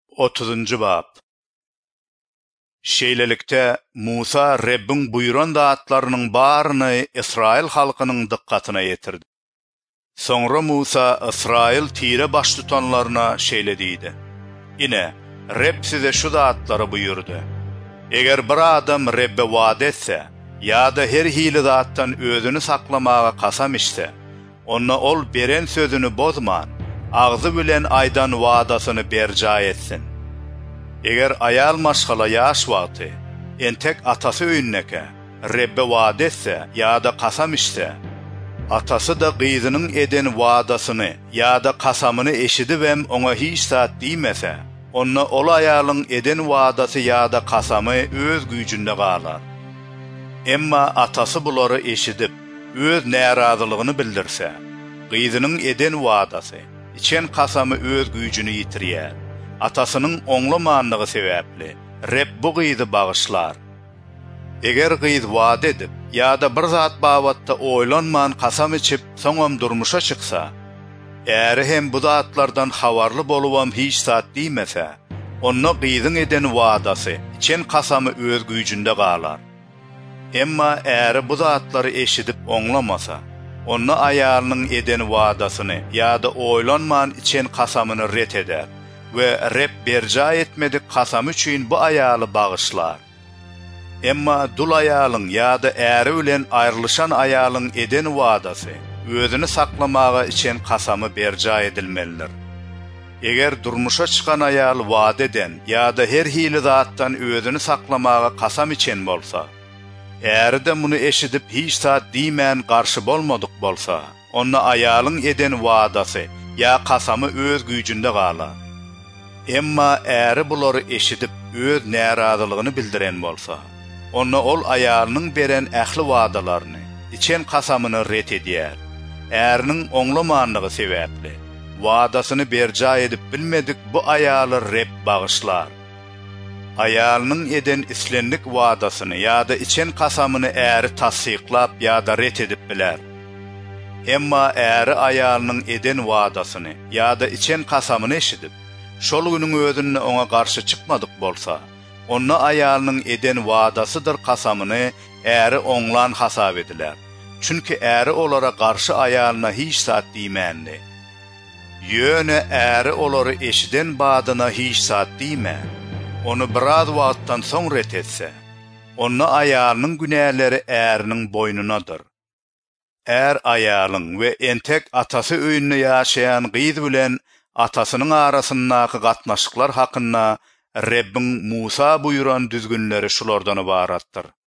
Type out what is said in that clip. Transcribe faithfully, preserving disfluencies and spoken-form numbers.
otuzuncu bab. Şeýlelikde Musa Rebbin buyuran zatlarynyň baryny Israil halkynyň dykkatyna ýetirdi. Soňra Musa Israil tire baş tutanlaryna şeýle diýdi: "Ine, Rebb size şu zatlary buyurdy. Eger bir adam Rebbe wada etse, ýa-da her hili zatdan özüni saklamaga kasam içse, onda ol beren sözünü bozman, ağzı bilen aydan wadasyny berja etsin. Eger ayal maşgala ýaş wagty, entek atasy öýünneke, Rebbe wada etse ýa-da kasam içse, atasy da gyzynyň eden wadasyny ýa-da kasamyny eşidip hem oňa hiç zat diýmese, onda ol aýalyň eden wadasy ýa-da kasamy öz güýjünde galar. Emma atasy bulary eşidip, öz närazylygyny bildirse, gyzynyň eden wadasy, içen kasamy öz güýjüni ýitirýär. Atasynyň oňlamanlygy sebäpli Rebb bu gyzy bagyşlar. Eger gyz wada edip ýa-da bir zat babatda oýlanman kasam içip soňam durmuşa çyksa, äri hem bu zatlardan habarly bolubam hiç zat diýmese, onda gyzyň eden wadasy, içen kasamy öz güýjünde galar. Emma äri bu zatlary eşidip oňlamasa, onda aýalynyň eden wadasyny ýa-da oýlanman içen kasamyny ret eder we Rebb berja etmedik kasam üçin bu aýaly bagyşlar. Emma dul aýalyň ýa-da äri bilen aýrylyşan aýalyň eden wadasy, özüni saklamaga içen kasamy berja edilmelidir. Eger durmuşa çykan aýal wada eden ýa-da her hili zatdan özüni saklamaga kasam içen bolsa, äri de muny eşidip hiç zat diýmän garşy bolmadyk bolsa, onda aýalyň eden wadasy ýa kasamy öz güýjünde galar. Emma äri bulary eşidip öz närazylygyny bildiren bolsa, onda ol aýalynyň beren ähli wadalaryny, içen kasamyny ret edýär. Äriniň oňlamanlygy sebäpli wadasyny berja edip bilmedik bu aýaly Rebb bagyşlar. Aýalynyň eden islenlik wadasyny ýa-da içen kasamyny äri tassyklap ýa-da ret edip biler. Emma äri aýalynyň eden wadasyny ýa-da içen kasamyny eşidip, şol günüň özünde oňa garşy çykmadyk bolsa, onda aýalynyň eden wadasydyr kasamyny äri oňlan hasap ediler. Çünki äri olara garşy aýalyna hiç zat diýmänli. Ýöne äri olary eşiden badyna hiç zat diýmän. Onu biraz wagtdan soň ret etse, onda aýalynyň günäleri äriniň boynunadyr. Är aýalyň we entek atasy öýünde ýaşaýan gyz bilen atasynyň arasyndaky gatnaşyklar hakynda Rebbin Musa buyuran düzgünleri şulardan ibaratdyr.